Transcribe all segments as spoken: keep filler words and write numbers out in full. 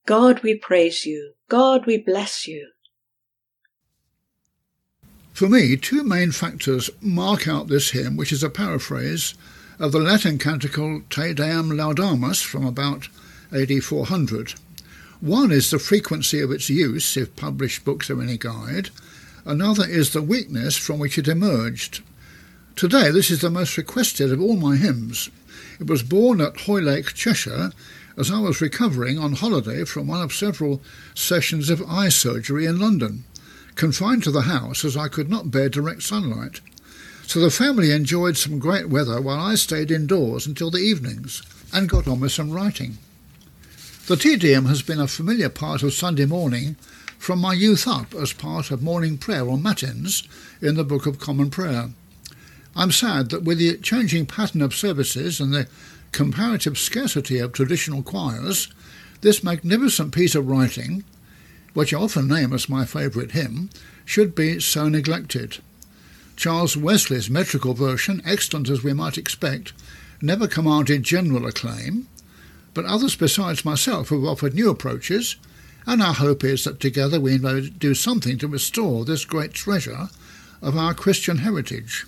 God, we praise you. God, we bless you. For me, two main factors mark out this hymn, which is a paraphrase of the Latin canticle Te Deum Laudamus from about A D four hundred. One is the frequency of its use, if published books are any guide. Another is the weakness from which it emerged. Today, this is the most requested of all my hymns. It was born at Hoylake, Cheshire, as I was recovering on holiday from one of several sessions of eye surgery in London, confined to the house as I could not bear direct sunlight. So the family enjoyed some great weather while I stayed indoors until the evenings and got on with some writing. The Te Deum has been a familiar part of Sunday morning from my youth up as part of morning prayer or matins in the Book of Common Prayer. I'm sad that with the changing pattern of services and the comparative scarcity of traditional choirs, this magnificent piece of writing, which I often name as my favourite hymn, should be so neglected. Charles Wesley's metrical version, excellent as we might expect, never commanded general acclaim, but others besides myself have offered new approaches, and our hope is that together we may do something to restore this great treasure of our Christian heritage.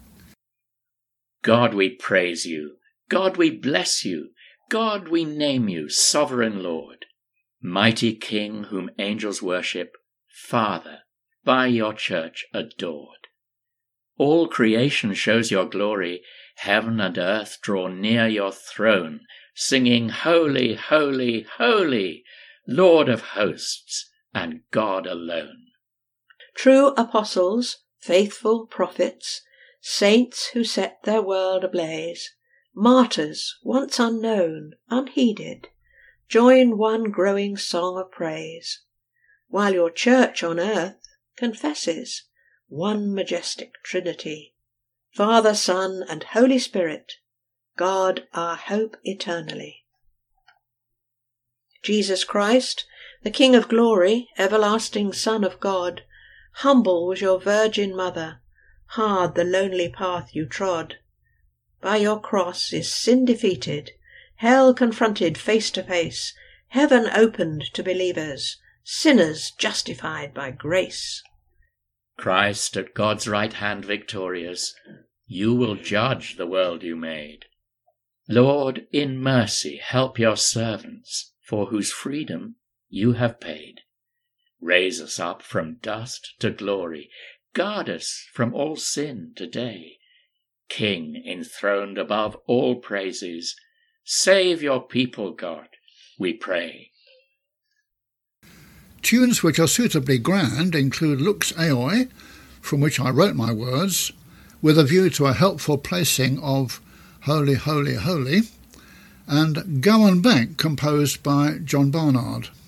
God, we praise you. God, we bless you. God, we name you, sovereign Lord. Mighty King, whom angels worship, Father, by your church adored. All creation shows your glory. Heaven and earth draw near your throne, singing, Holy, holy, holy, Lord of hosts, and God alone. True apostles, faithful prophets, saints who set their world ablaze, martyrs once unknown, unheeded, join one growing song of praise, while your church on earth confesses one majestic Trinity, Father, Son, and Holy Spirit, God our hope eternally. Jesus Christ, the King of glory, everlasting Son of God, humble was your Virgin Mother, hard the lonely path you trod. By your cross is sin defeated, hell confronted face to face, heaven opened to believers, sinners justified by grace. Christ at God's right hand victorious, you will judge the world you made. Lord, in mercy help your servants, for whose freedom you have paid. Raise us up from dust to glory, guard us from all sin today. King enthroned above all praises, save your people, God, we pray. Tunes which are suitably grand include Lux Aoi, from which I wrote my words, with a view to a helpful placing of Holy, Holy, Holy, and Gowan Bank, composed by John Barnard.